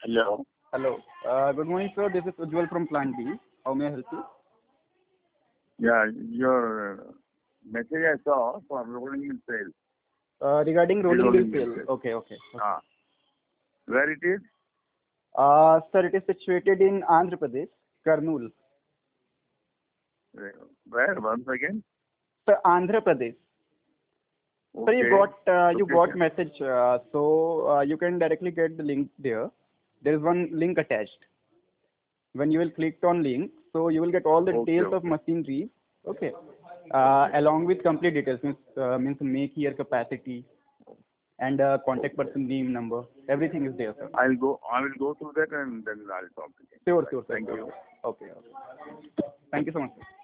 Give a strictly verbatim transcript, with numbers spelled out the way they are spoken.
Hello. Hello. Uh, good morning, sir. This is Ujjwal from Plant B. How may I help you? Yeah, your message I saw for rolling mill sale. Uh, regarding rolling mill Rolling mill sale. sale. Okay, okay. okay. Ah, where it is? Uh, sir, it is situated in Andhra Pradesh, Kurnool. Where? Once again? Sir, Andhra Pradesh. Sir, Okay. you got uh, you got Location. message, uh, so uh, you can directly get the link there. There is one link attached. When you will click on link, so you will get all the Okay, details of okay. machinery. Okay. Uh, Okay. along with complete details, means uh, means make year capacity and uh, contact Okay. person name number. Everything is there, sir. I'll go. I will go through that and then I'll talk to you. Sure, Right. sure, sir. Thank Sure, you. sure. Okay, okay. Thank you so much, sir.